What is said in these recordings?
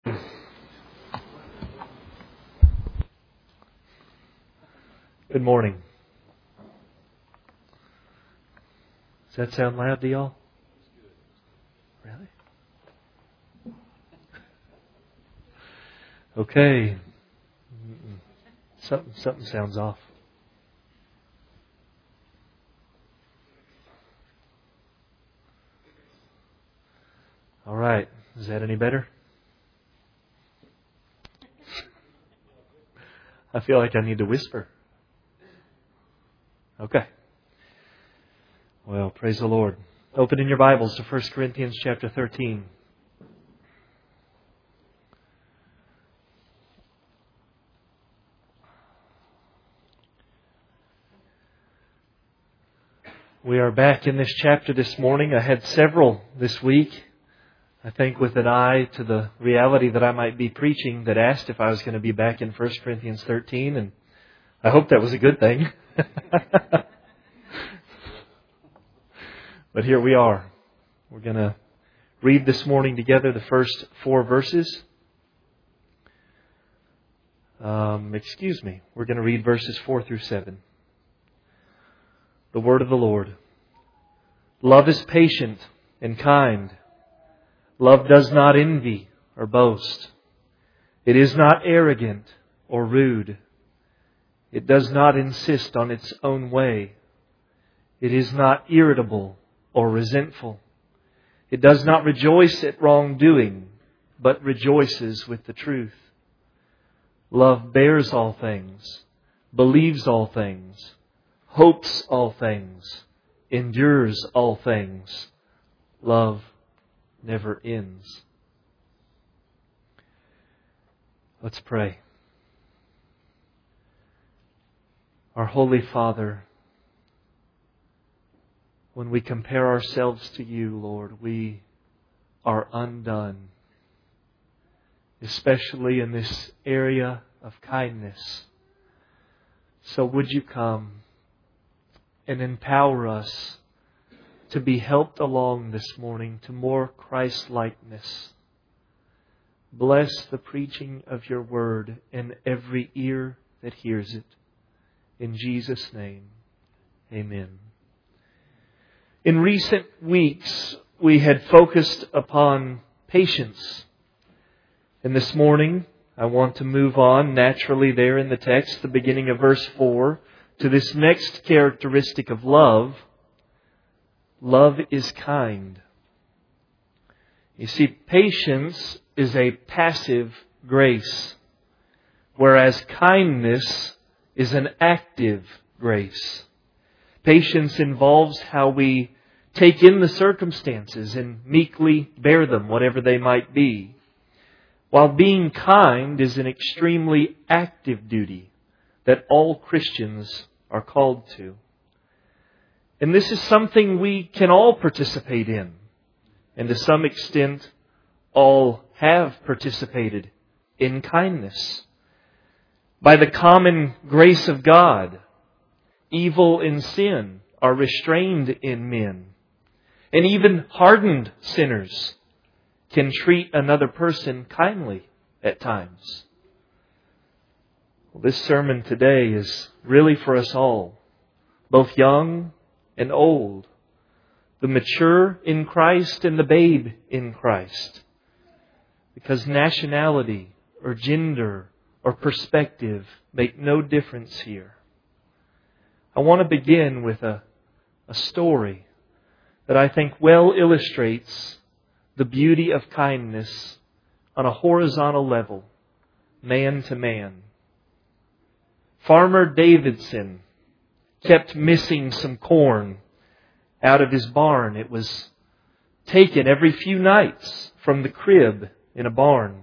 Good morning. Does that sound loud to y'all? Really? Okay. Something sounds off. All right. Is that any better? I feel like I need to whisper. Okay. Well, praise the Lord. Open in your Bibles to 1 Corinthians chapter 13. We are back in this chapter this morning. I had several this week, I think with an eye to the reality that I might be preaching, that asked if I was going to be back in 1 Corinthians 13, and I hope that was a good thing. But here we are. We're going to read this morning together the first 4 verses. We're going to read verses 4 through 7. The word of the Lord. Love is patient and kind. Love does not envy or boast. It is not arrogant or rude. It does not insist on its own way. It is not irritable or resentful. It does not rejoice at wrongdoing, but rejoices with the truth. Love bears all things, believes all things, hopes all things, endures all things. Love never ends. Let's pray. Our Holy Father, when we compare ourselves to You, Lord, we are undone, especially in this area of kindness. So would You come and empower us to be helped along this morning to more Christ-likeness. Bless the preaching of Your word and every ear that hears it. In Jesus' name, amen. In recent weeks, we had focused upon patience. And this morning, I want to move on naturally there in the text, the beginning of verse 4, to this next characteristic of love. Love is kind. You see, patience is a passive grace, whereas kindness is an active grace. Patience involves how we take in the circumstances and meekly bear them, whatever they might be, while being kind is an extremely active duty that all Christians are called to. And this is something we can all participate in. And to some extent, all have participated in kindness. By the common grace of God, evil and sin are restrained in men. And even hardened sinners can treat another person kindly at times. Well, this sermon today is really for us all, both young and old, the mature in Christ and the babe in Christ. Because nationality or gender or perspective make no difference here. I want to begin with a story that I think well illustrates the beauty of kindness on a horizontal level, man to man. Farmer Davidson kept missing some corn out of his barn. It was taken every few nights from the crib in a barn.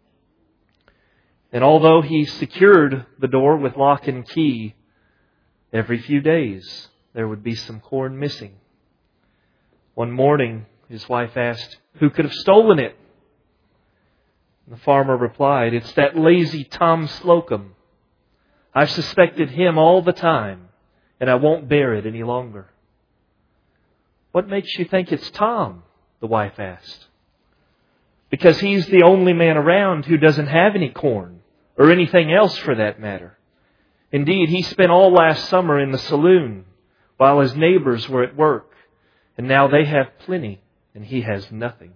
And although he secured the door with lock and key, every few days there would be some corn missing. One morning, his wife asked, "Who could have stolen it?" And the farmer replied, "It's that lazy Tom Slocum. I've suspected him all the time, and I won't bear it any longer." "What makes you think it's Tom?" the wife asked. because he's the only man around who doesn't have any corn, or anything else for that matter. Indeed, he spent all last summer in the saloon while his neighbors were at work, and now they have plenty and he has nothing.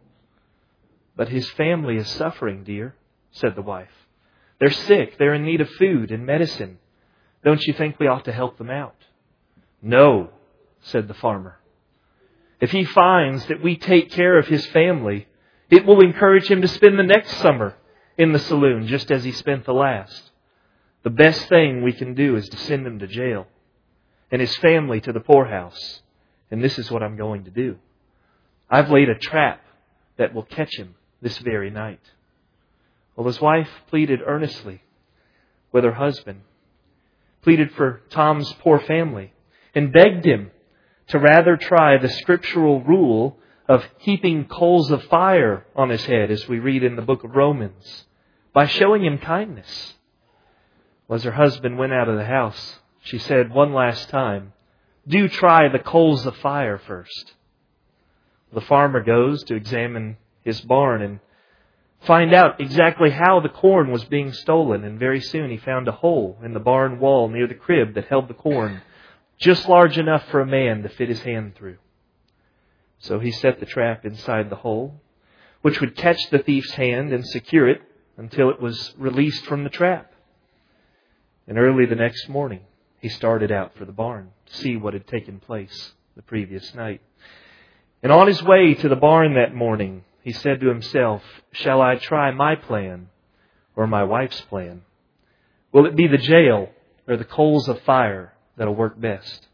But his family is suffering, dear, said the wife. They're sick. They're in need of food and medicine. Don't you think we ought to help them out? No, said the farmer. If he finds that we take care of his family, it will encourage him to spend the next summer in the saloon just as he spent the last. The best thing we can do is to send him to jail and his family to the poorhouse. And this is what I'm going to do. I've laid a trap that will catch him this very night. Well, his wife pleaded earnestly with her husband, pleaded for Tom's poor family, and begged him to rather try the scriptural rule of heaping coals of fire on his head, as we read in the book of Romans, by showing him kindness. Well, as her husband went out of the house, she said one last time, do try the coals of fire first. The farmer goes to examine his barn and find out exactly how the corn was being stolen. And very soon he found a hole in the barn wall near the crib that held the corn, just large enough for a man to fit his hand through. So he set the trap inside the hole, which would catch the thief's hand and secure it until it was released from the trap. And early the next morning, he started out for the barn to see what had taken place the previous night. And on his way to the barn that morning, he said to himself, shall I try my plan or my wife's plan? Will it be the jail or the coals of fire that'll work best?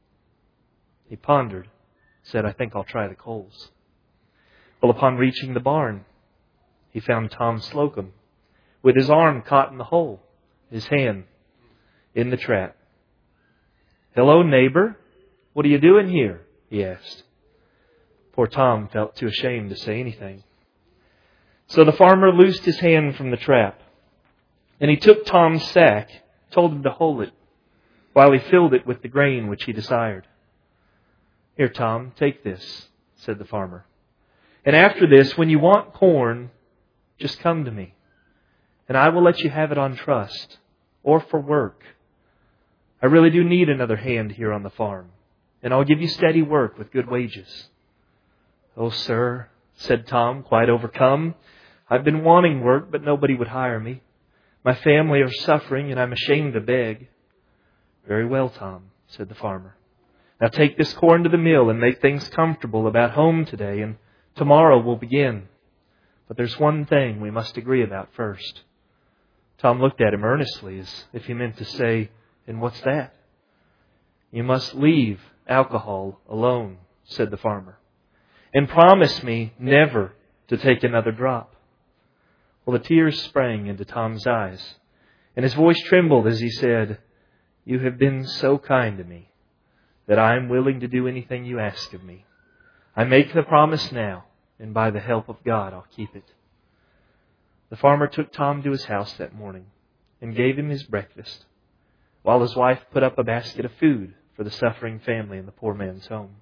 He pondered, said, I think I'll try the coals. Well, upon reaching the barn, he found Tom Slocum with his arm caught in the hole, his hand in the trap. Hello, neighbor. What are you doing here? He asked. Poor Tom felt too ashamed to say anything. So the farmer loosed his hand from the trap, and he took Tom's sack, told him to hold it, while he filled it with the grain which he desired. Here, Tom, take this, said the farmer. And after this, when you want corn, just come to me, and I will let you have it on trust or for work. I really do need another hand here on the farm, and I'll give you steady work with good wages. Oh, sir, said Tom, quite overcome. I've been wanting work, but nobody would hire me. My family are suffering, and I'm ashamed to beg. Very well, Tom, said the farmer. Now take this corn to the mill and make things comfortable about home today, and tomorrow we'll begin. But there's one thing we must agree about first. Tom looked at him earnestly, as if he meant to say, and what's that? You must leave alcohol alone, said the farmer, and promise me never to take another drop. Well, the tears sprang into Tom's eyes, and his voice trembled as he said, you have been so kind to me that I am willing to do anything you ask of me. I make the promise now, and by the help of God, I'll keep it. The farmer took Tom to his house that morning and gave him his breakfast, while his wife put up a basket of food for the suffering family in the poor man's home.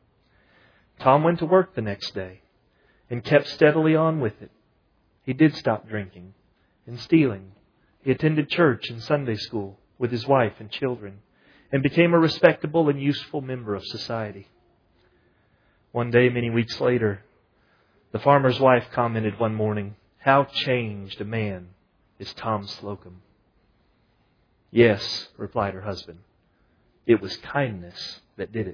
Tom went to work the next day and kept steadily on with it. He did stop drinking and stealing. He attended church and Sunday school with his wife and children and became a respectable and useful member of society. One day, many weeks later, the farmer's wife commented one morning, how changed a man is Tom Slocum. Yes, replied her husband, it was kindness that did it.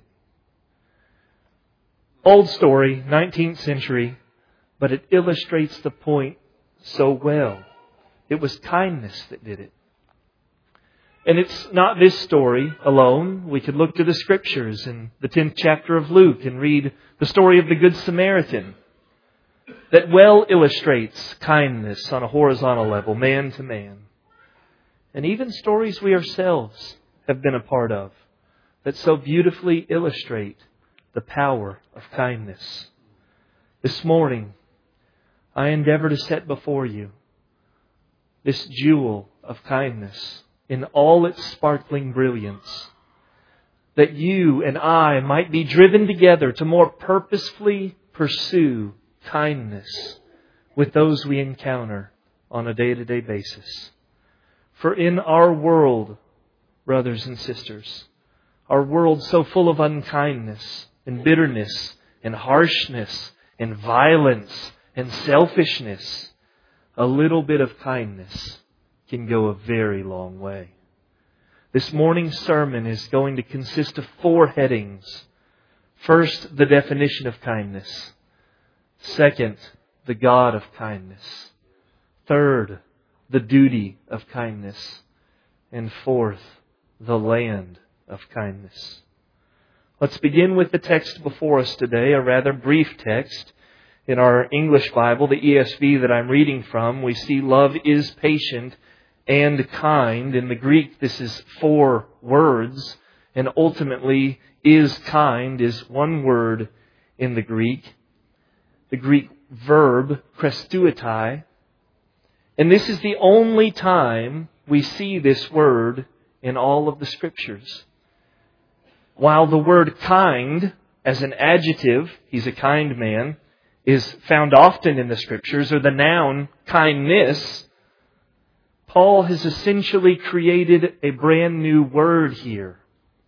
Old story, 19th century, but it illustrates the point so well. It was kindness that did it. And it's not this story alone. We could look to the Scriptures in the 10th chapter of Luke and read the story of the Good Samaritan that well illustrates kindness on a horizontal level, man to man. And even stories we ourselves have been a part of that so beautifully illustrate the power of kindness. This morning, I endeavor to set before you this jewel of kindness in all its sparkling brilliance, that you and I might be driven together to more purposefully pursue kindness with those we encounter on a day-to-day basis. For in our world, brothers and sisters, our world so full of unkindness and bitterness and harshness and violence and selfishness, a little bit of kindness can go a very long way. This morning's sermon is going to consist of 4 headings. First, the definition of kindness. Second, the God of kindness. Third, the duty of kindness. And fourth, the land of kindness. Let's begin with the text before us today, a rather brief text. In our English Bible, the ESV that I'm reading from, we see love is patient and kind. In the Greek, this is 4 words, and ultimately, is kind is one word in the Greek. The Greek verb, krestuitai. And this is the only time we see this word in all of the Scriptures. While the word kind, as an adjective, he's a kind man, is found often in the Scriptures, or the noun kindness, Paul has essentially created a brand new word here.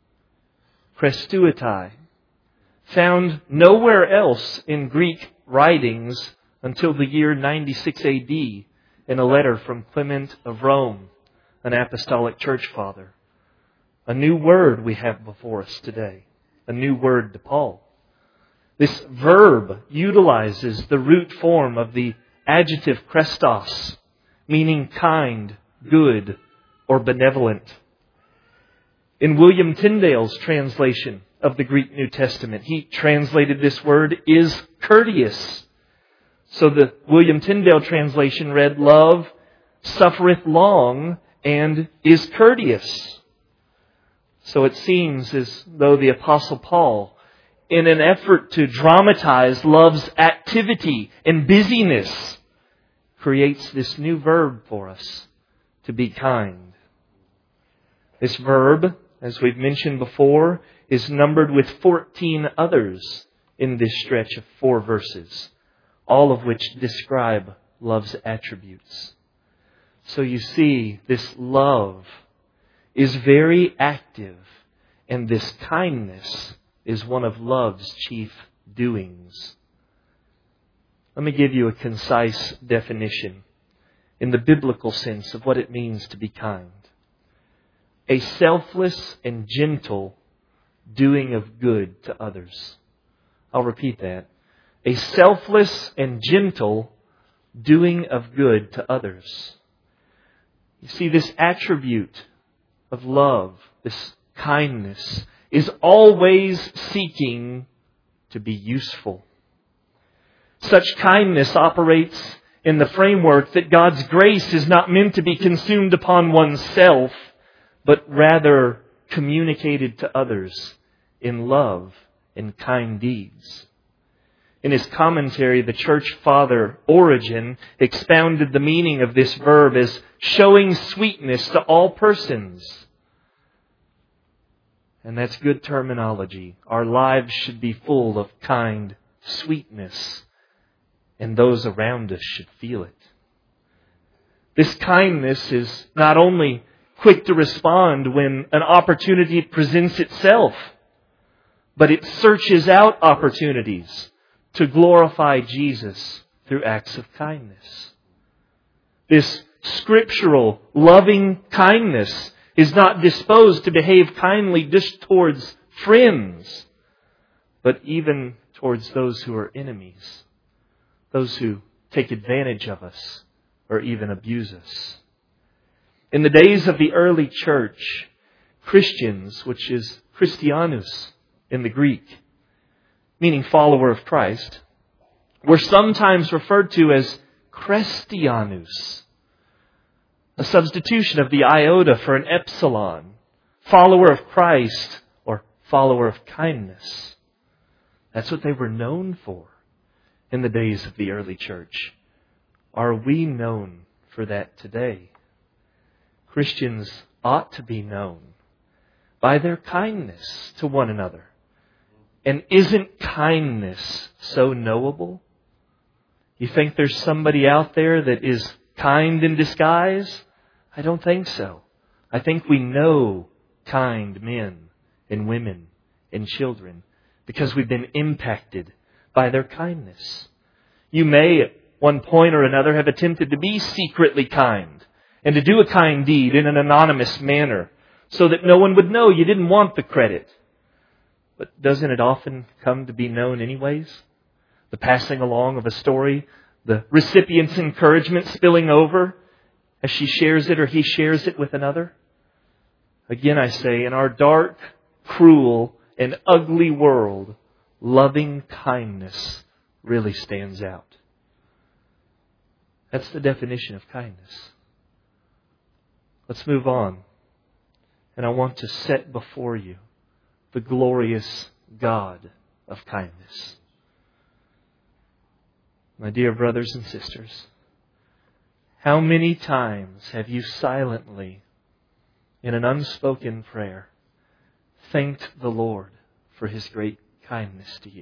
Krestuitai. Found nowhere else in Greek writings until the year 96 AD in a letter from Clement of Rome, an apostolic church father. A new word we have before us today. A new word to Paul. This verb utilizes the root form of the adjective krestos, meaning kind, good, or benevolent. In William Tyndale's translation of the Greek New Testament, he translated this word is courteous. So the William Tyndale translation read, love suffereth long and is courteous. So it seems as though the Apostle Paul, in an effort to dramatize love's activity and busyness, creates this new verb for us, to be kind. This verb, as we've mentioned before, is numbered with 14 others in this stretch of 4 verses, all of which describe love's attributes. So you see, this love is very active, and this kindness is one of love's chief doings. Let me give you a concise definition in the biblical sense of what it means to be kind. A selfless and gentle doing of good to others. I'll repeat that. A selfless and gentle doing of good to others. You see, this attribute of love, this kindness, is always seeking to be useful. Such kindness operates in the framework that God's grace is not meant to be consumed upon oneself, but rather communicated to others in love and kind deeds. In his commentary, the church father Origen expounded the meaning of this verb as showing sweetness to all persons. And that's good terminology. Our lives should be full of kind sweetness, and those around us should feel it. This kindness is not only quick to respond when an opportunity presents itself, but it searches out opportunities to glorify Jesus through acts of kindness. This scriptural, loving kindness is not disposed to behave kindly just towards friends, but even towards those who are enemies, those who take advantage of us or even abuse us. In the days of the early church, Christians, which is Christianus in the Greek, meaning follower of Christ, were sometimes referred to as Christianus, a substitution of the iota for an epsilon, follower of Christ or follower of kindness. That's what they were known for in the days of the early church. Are we known for that today? Christians ought to be known by their kindness to one another. And isn't kindness so knowable? You think there's somebody out there that is kind in disguise? I don't think so. I think we know kind men and women and children because we've been impacted by their kindness. You may at one point or another have attempted to be secretly kind and to do a kind deed in an anonymous manner so that no one would know you didn't want the credit. But doesn't it often come to be known anyways? The passing along of a story, the recipient's encouragement spilling over as she shares it or he shares it with another. Again, I say, in our dark, cruel, and ugly world, loving kindness really stands out. That's the definition of kindness. Let's move on. And I want to set before you the glorious God of kindness. My dear brothers and sisters, how many times have you silently, in an unspoken prayer, thanked the Lord for His great kindness to you?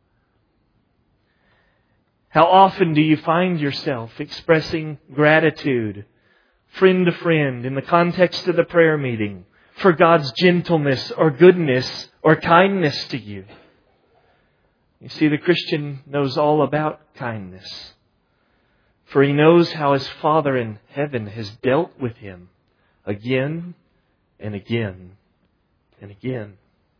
How often do you find yourself expressing gratitude, friend to friend, in the context of the prayer meeting, for God's gentleness or goodness or kindness to you? You see, the Christian knows all about kindness, for he knows how his Father in heaven has dealt with him again and again and again.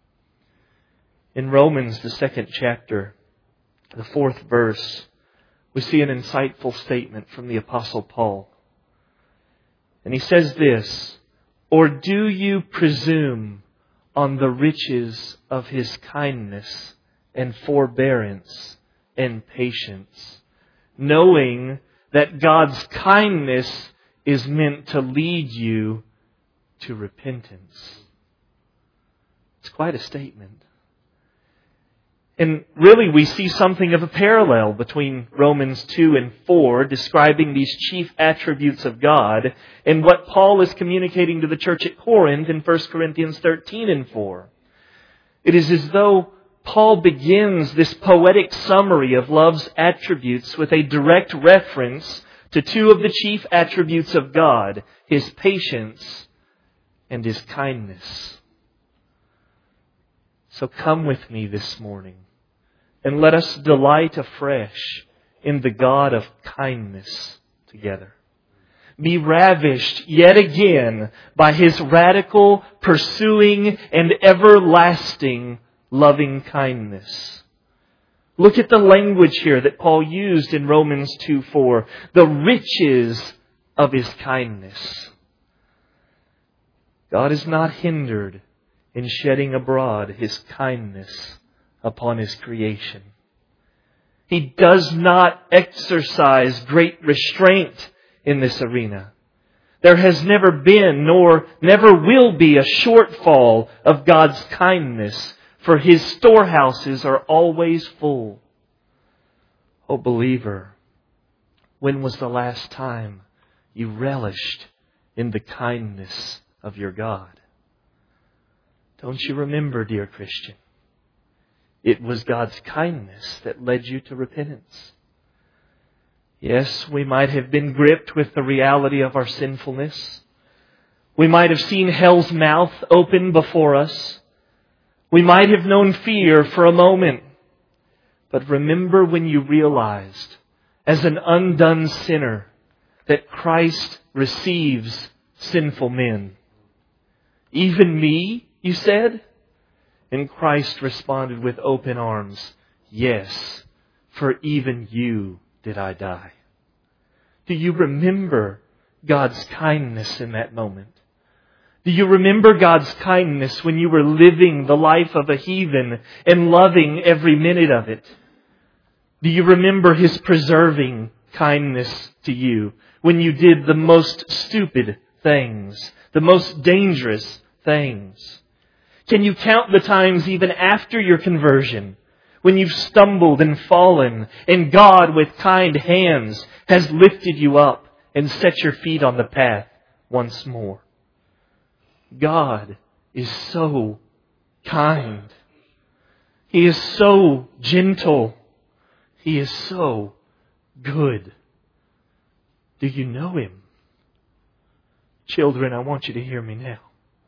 In Romans, the 2nd chapter, the 4th verse, we see an insightful statement from the Apostle Paul. And he says this, "Or do you presume on the riches of His kindness and forbearance and patience, knowing that God's kindness is meant to lead you to repentance?" It's quite a statement. And really we see something of a parallel between Romans 2 and 4 describing these chief attributes of God and what Paul is communicating to the church at Corinth in 1 Corinthians 13 and 4. It is as though Paul begins this poetic summary of love's attributes with a direct reference to two of the chief attributes of God, His patience and His kindness. So come with me this morning and let us delight afresh in the God of kindness together. Be ravished yet again by His radical, pursuing, and everlasting loving kindness. Look at the language here that Paul used in Romans 2:4. The riches of His kindness. God is not hindered in shedding abroad His kindness upon His creation. He does not exercise great restraint in this arena. There has never been, nor never will be, a shortfall of God's kindness, for His storehouses are always full. Oh, believer, when was the last time you relished in the kindness of your God? Don't you remember, dear Christian? It was God's kindness that led you to repentance. Yes, we might have been gripped with the reality of our sinfulness. We might have seen hell's mouth open before us. We might have known fear for a moment. But remember when you realized, as an undone sinner, that Christ receives sinful men. Even me, you said? And Christ responded with open arms, "Yes, for even you did I die." Do you remember God's kindness in that moment? Do you remember God's kindness when you were living the life of a heathen and loving every minute of it? Do you remember His preserving kindness to you when you did the most stupid things, the most dangerous things? Can you count the times even after your conversion when you've stumbled and fallen and God with kind hands has lifted you up and set your feet on the path once more? God is so kind. He is so gentle. He is so good. Do you know Him? Children, I want you to hear me now.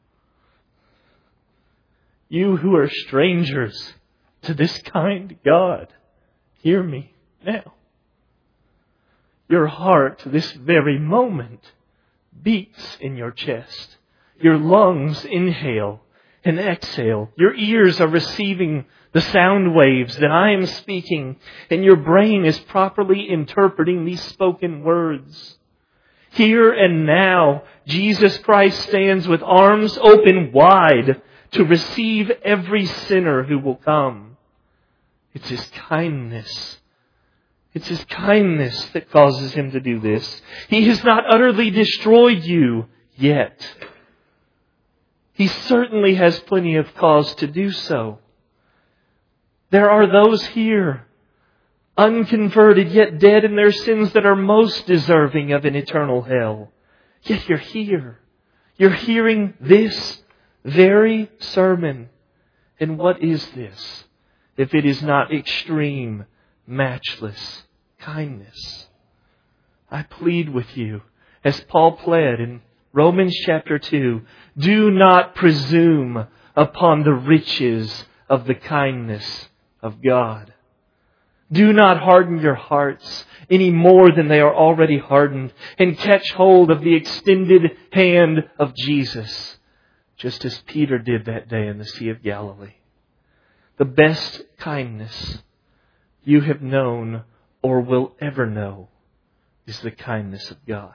You who are strangers to this kind God, hear me now. Your heart, this very moment, beats in your chest. Your lungs inhale and exhale. Your ears are receiving the sound waves that I am speaking, and your brain is properly interpreting these spoken words. Here and now, Jesus Christ stands with arms open wide to receive every sinner who will come. It's His kindness. It's His kindness that causes Him to do this. He has not utterly destroyed you yet. He certainly has plenty of cause to do so. There are those here, unconverted yet dead in their sins, that are most deserving of an eternal hell. Yet you're here. You're hearing this very sermon. And what is this, if it is not extreme, matchless kindness? I plead with you, as Paul pled in Romans chapter 2, do not presume upon the riches of the kindness of God. Do not harden your hearts any more than they are already hardened, and catch hold of the extended hand of Jesus, just as Peter did that day in the Sea of Galilee. The best kindness you have known or will ever know is the kindness of God.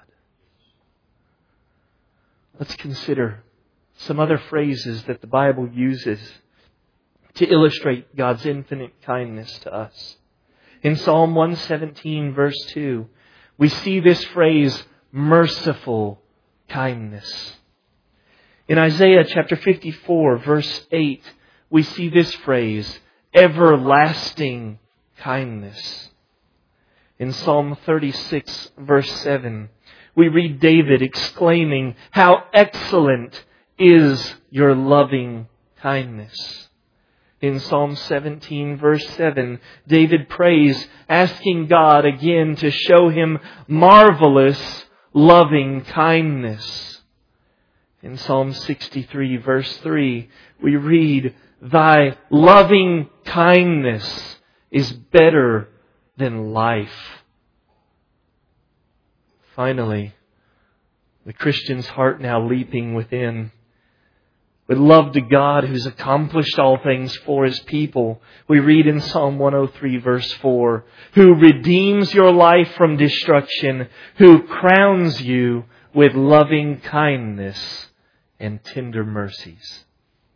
Let's consider some other phrases that the Bible uses to illustrate God's infinite kindness to us. In Psalm 117, verse 2, we see this phrase, merciful kindness. In Isaiah chapter 54, verse 8, we see this phrase, everlasting kindness. In Psalm 36, verse 7, we read David exclaiming, how excellent is your loving kindness. In Psalm 17, verse 7, David prays, asking God again to show him marvelous loving kindness. In Psalm 63, verse 3, we read, thy loving kindness is better than life. Finally, the Christian's heart now leaping within, with love to God who's accomplished all things for His people. We read in Psalm 103 verse 4, who redeems your life from destruction, who crowns you with loving kindness and tender mercies.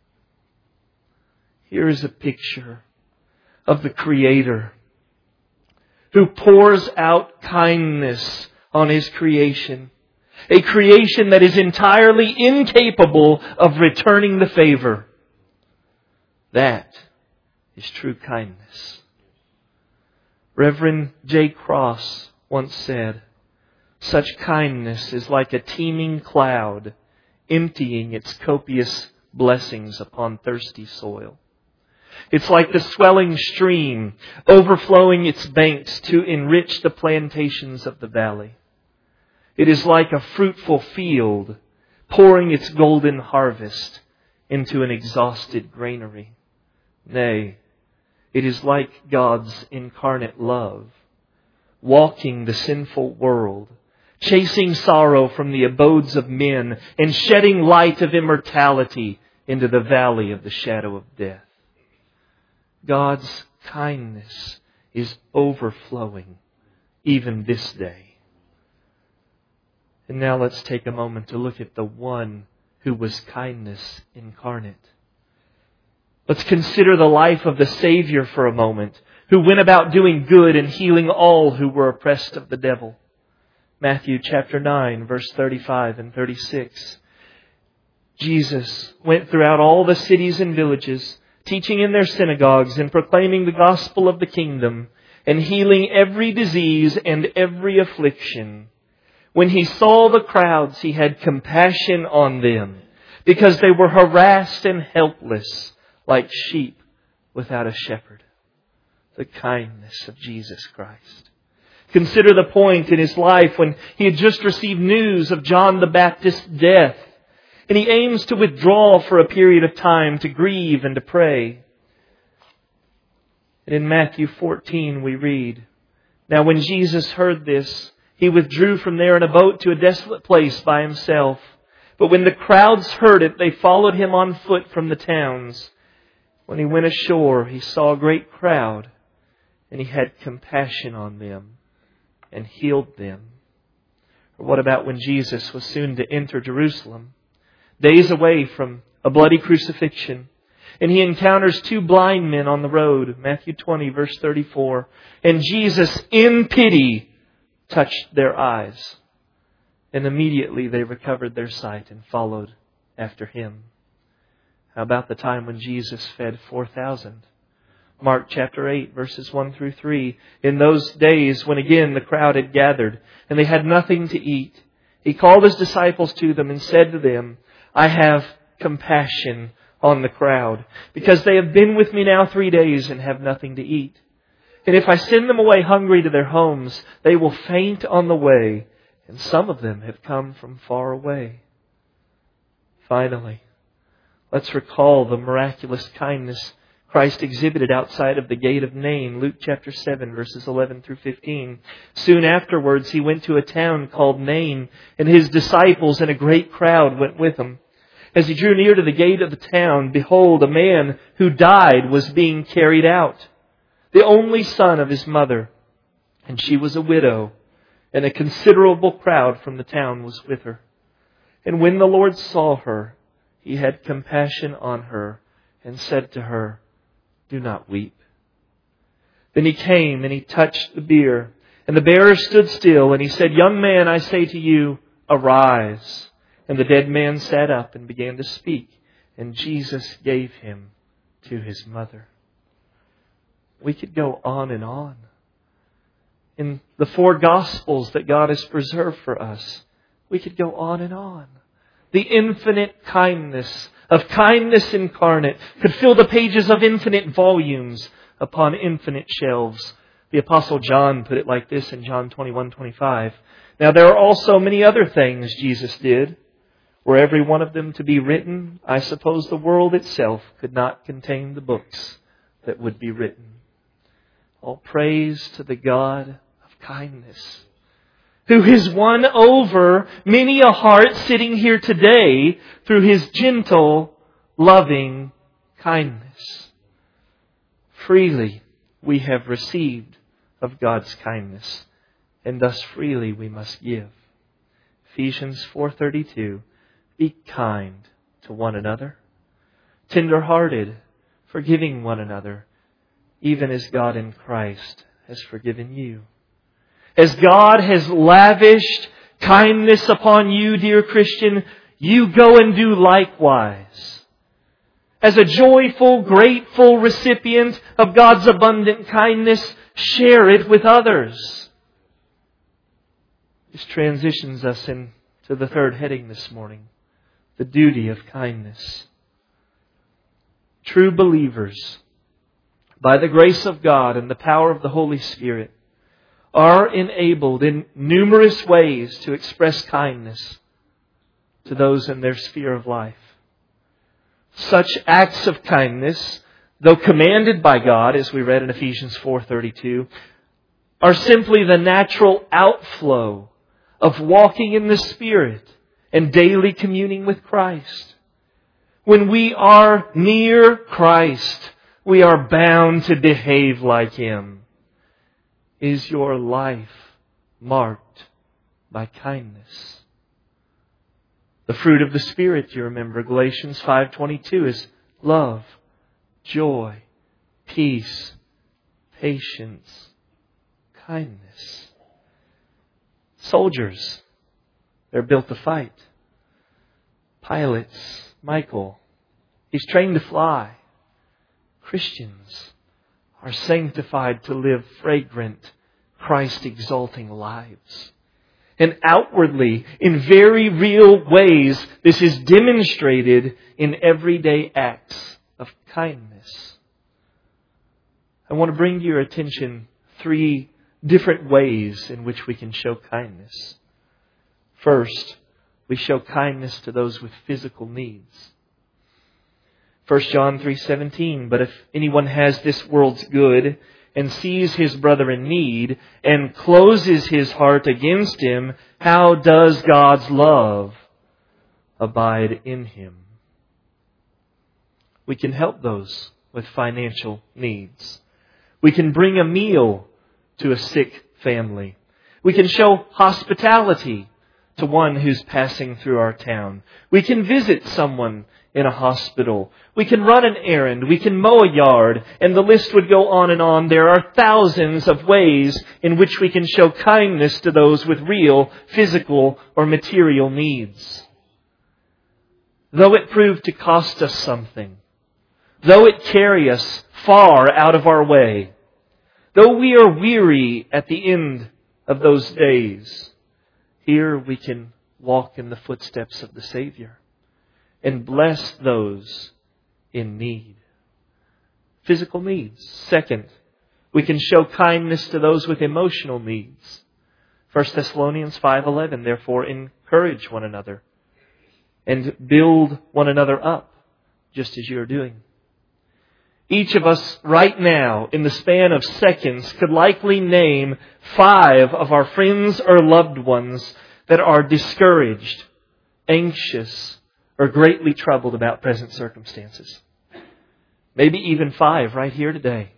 Here is a picture of the Creator who pours out kindness on His creation. A creation that is entirely incapable of returning the favor. That is true kindness. Reverend J. Cross once said, such kindness is like a teeming cloud emptying its copious blessings upon thirsty soil. It's like the swelling stream overflowing its banks to enrich the plantations of the valley. It is like a fruitful field pouring its golden harvest into an exhausted granary. Nay, it is like God's incarnate love, walking the sinful world, chasing sorrow from the abodes of men, and shedding light of immortality into the valley of the shadow of death. God's kindness is overflowing even this day. And now let's take a moment to look at the one who was kindness incarnate. Let's consider the life of the Savior for a moment, who went about doing good and healing all who were oppressed of the devil. Matthew chapter 9, verse 35 and 36. Jesus went throughout all the cities and villages, teaching in their synagogues and proclaiming the gospel of the kingdom, and healing every disease and every affliction. When He saw the crowds, He had compassion on them, because they were harassed and helpless, like sheep without a shepherd. The kindness of Jesus Christ. Consider the point in his life when he had just received news of John the Baptist's death. And he aims to withdraw for a period of time to grieve and to pray. And in Matthew 14 we read, "Now when Jesus heard this, he withdrew from there in a boat to a desolate place by himself. But when the crowds heard it, they followed him on foot from the towns. When he went ashore, he saw a great crowd, and he had compassion on them and healed them." Or what about when Jesus was soon to enter Jerusalem, days away from a bloody crucifixion, and he encounters two blind men on the road, Matthew 20, verse 34, and Jesus, in pity, touched their eyes. And immediately they recovered their sight and followed after him. How about the time when Jesus fed 4,000? Mark chapter 8, verses 1 through 3. "In those days when again the crowd had gathered, and they had nothing to eat, he called his disciples to them and said to them, 'I have compassion on the crowd, because they have been with me now 3 days and have nothing to eat. And if I send them away hungry to their homes, they will faint on the way, and some of them have come from far away.'" Finally, let's recall the miraculous kindness Christ exhibited outside of the gate of Nain, Luke chapter 7, verses 11 through 15. "Soon afterwards he went to a town called Nain, and his disciples and a great crowd went with him. As he drew near to the gate of the town, behold, a man who died was being carried out, the only son of his mother, and she was a widow, and a considerable crowd from the town was with her. And when the Lord saw her, he had compassion on her and said to her, 'Do not weep.' Then he came and he touched the bier, and the bearer stood still, and he said, 'Young man, I say to you, arise.' And the dead man sat up and began to speak, and Jesus gave him to his mother." We could go on and on. In the 4 Gospels that God has preserved for us, we could go on and on. The infinite kindness of kindness incarnate could fill the pages of infinite volumes upon infinite shelves. The Apostle John put it like this in John 21:25. "Now there are also many other things Jesus did. Were every one of them to be written, I suppose the world itself could not contain the books that would be written." All praise to the God of kindness, who has won over many a heart sitting here today through His gentle, loving kindness. Freely we have received of God's kindness, and thus freely we must give. Ephesians 4:32, "Be kind to one another, tender-hearted, forgiving one another, even as God in Christ has forgiven you." As God has lavished kindness upon you, dear Christian, you go and do likewise. As a joyful, grateful recipient of God's abundant kindness, share it with others. This transitions us into the third heading this morning, the duty of kindness. True believers, by the grace of God and the power of the Holy Spirit, are enabled in numerous ways to express kindness to those in their sphere of life. Such acts of kindness, though commanded by God, as we read in Ephesians 4:32, are simply the natural outflow of walking in the Spirit and daily communing with Christ. When we are near Christ, we are bound to behave like Him. Is your life marked by kindness? The fruit of the Spirit, you remember, Galatians 5:22 is love, joy, peace, patience, kindness. Soldiers, they're built to fight. Pilots, Michael, he's trained to fly. Christians are sanctified to live fragrant, Christ-exalting lives. And outwardly, in very real ways, this is demonstrated in everyday acts of kindness. I want to bring to your attention 3 different ways in which we can show kindness. First, we show kindness to those with physical needs. 1 John 3:17, but if anyone has this world's good and sees his brother in need and closes his heart against him, how does God's love abide in him? We can help those with financial needs. We can bring a meal to a sick family. We can show hospitality to one who's passing through our town. We can visit someone in a hospital. We can run an errand. We can mow a yard. And the list would go on and on. There are thousands of ways in which we can show kindness to those with real physical or material needs. Though it proved to cost us something, though it carry us far out of our way, though we are weary at the end of those days, here we can walk in the footsteps of the Savior and bless those in need. Physical needs. Second, we can show kindness to those with emotional needs. 1 Thessalonians 5:11, therefore encourage one another and build one another up, just as you are doing. Each of us right now, in the span of seconds, could likely name 5 of our friends or loved ones that are discouraged, anxious, or greatly troubled about present circumstances. Maybe even 5 right here today.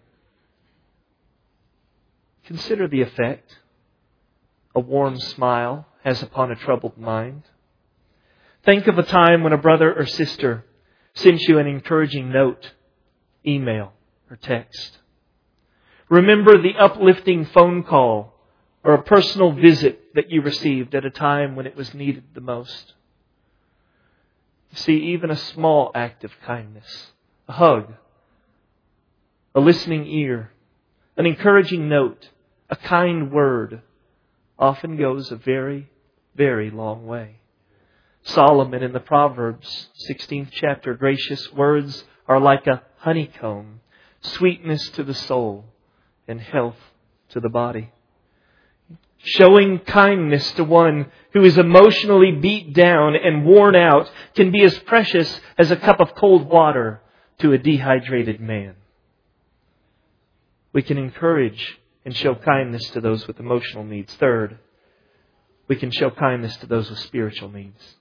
Consider the effect a warm smile has upon a troubled mind. Think of a time when a brother or sister sent you an encouraging note, email, or text. Remember the uplifting phone call or a personal visit that you received at a time when it was needed the most. See, even a small act of kindness, a hug, a listening ear, an encouraging note, a kind word, often goes a very, very long way. Solomon in the Proverbs, 16th chapter, gracious words are like a honeycomb, sweetness to the soul and health to the body. Showing kindness to one who is emotionally beat down and worn out can be as precious as a cup of cold water to a dehydrated man. We can encourage and show kindness to those with emotional needs. Third, we can show kindness to those with spiritual needs.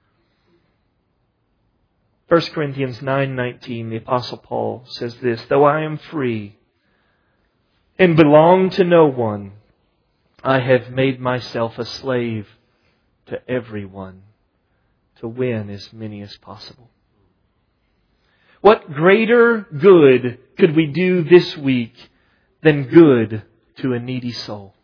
1 Corinthians 9:19, the Apostle Paul says this, though I am free and belong to no one, I have made myself a slave to everyone to win as many as possible. What greater good could we do this week than good to a needy soul?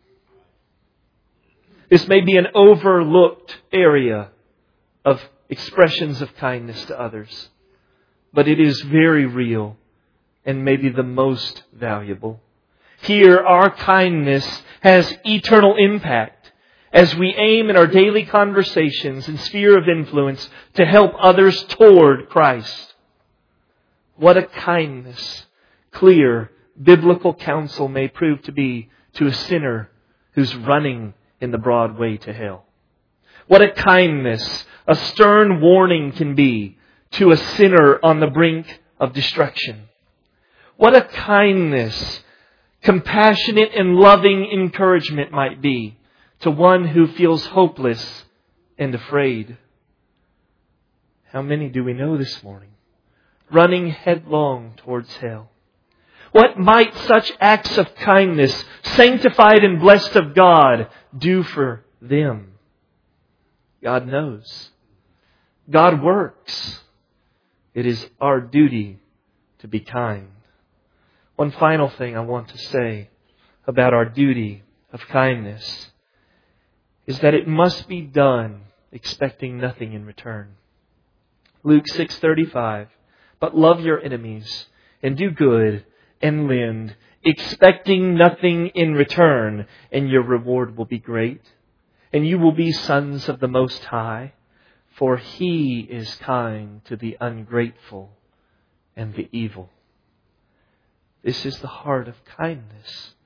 This may be an overlooked area of expressions of kindness to others, but it is very real and maybe the most valuable. Here, our kindness has eternal impact as we aim in our daily conversations and sphere of influence to help others toward Christ. What a kindness clear biblical counsel may prove to be to a sinner who's running in the broad way to hell. What a kindness a stern warning can be to a sinner on the brink of destruction. What a kindness compassionate and loving encouragement might be to one who feels hopeless and afraid. How many do we know this morning running headlong towards hell? What might such acts of kindness, sanctified and blessed of God, do for them? God knows. God works. It is our duty to be kind. One final thing I want to say about our duty of kindness is that it must be done expecting nothing in return. Luke 6:35, but love your enemies and do good and lend, expecting nothing in return, and your reward will be great, and you will be sons of the Most High, for He is kind to the ungrateful and the evil. This is the heart of kindness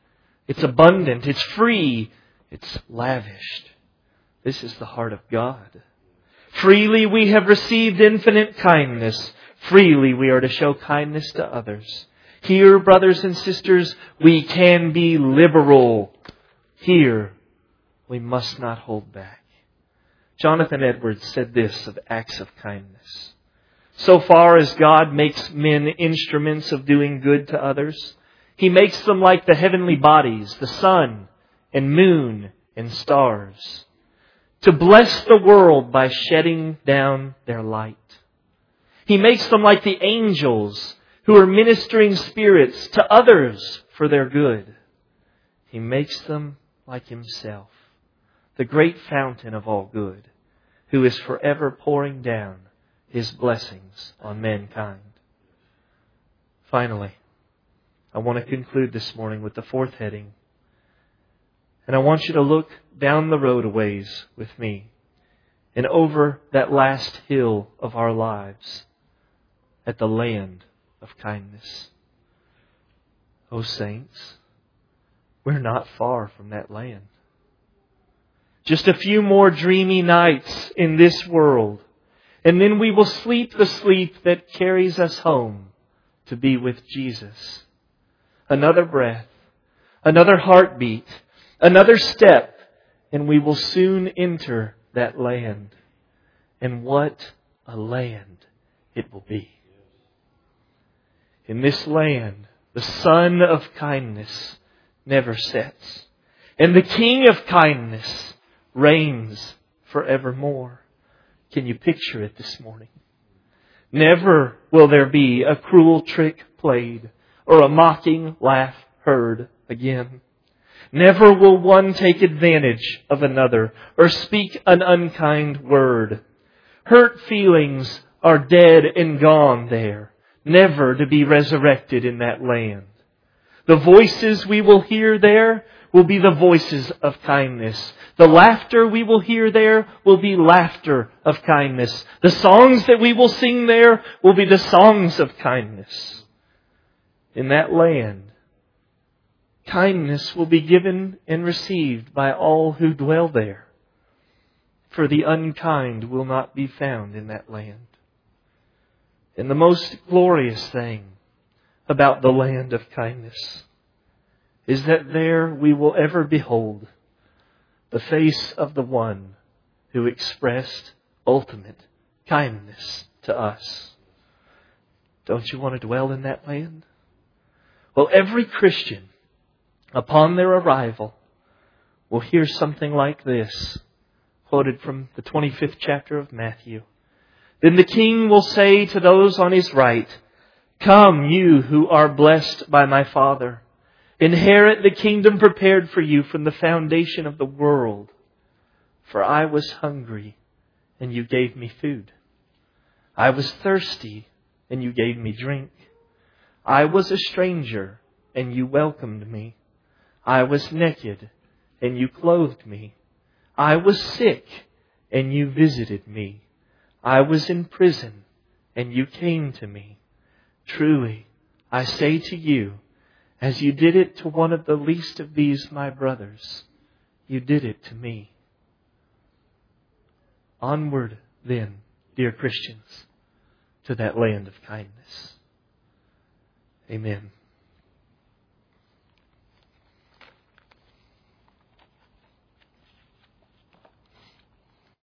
It's abundant. It's free. It's lavished. This is the heart of God. Freely we have received infinite kindness. Freely we are to show kindness to others. Here, brothers and sisters, we can be liberal. Here, we must not hold back. Jonathan Edwards said this of acts of kindness. So far as God makes men instruments of doing good to others, He makes them like the heavenly bodies, the sun and moon and stars, to bless the world by shedding down their light. He makes them like the angels who are ministering spirits to others for their good. He makes them like Himself, the great fountain of all good, who is forever pouring down His blessings on mankind. Finally, I want to conclude this morning with the fourth heading. And I want you to look down the road a ways with me and over that last hill of our lives at the land of kindness. Oh, saints, we're not far from that land. Just a few more dreamy nights in this world, and then we will sleep the sleep that carries us home to be with Jesus. Another breath, another heartbeat, another step, and we will soon enter that land. And what a land it will be. In this land, the sun of kindness never sets, and the King of kindness reigns forevermore. Can you picture it this morning? Never will there be a cruel trick played or a mocking laugh heard again. Never will one take advantage of another or speak an unkind word. Hurt feelings are dead and gone there, never to be resurrected in that land. The voices we will hear there will be the voices of kindness. The laughter we will hear there will be laughter of kindness. The songs that we will sing there will be the songs of kindness. In that land, kindness will be given and received by all who dwell there. For the unkind will not be found in that land. And the most glorious thing about the land of kindness is that there we will ever behold the face of the one who expressed ultimate kindness to us. Don't you want to dwell in that land? Well, every Christian, upon their arrival, will hear something like this, quoted from the 25th chapter of Matthew. Then the King will say to those on His right, "Come, you who are blessed by my Father. Inherit the kingdom prepared for you from the foundation of the world. For I was hungry, and you gave me food. I was thirsty, and you gave me drink. I was a stranger, and you welcomed me. I was naked, and you clothed me. I was sick, and you visited me. I was in prison, and you came to me. Truly, I say to you, as you did it to one of the least of these my brothers, you did it to me." Onward, then, dear Christians, to that land of kindness. Amen.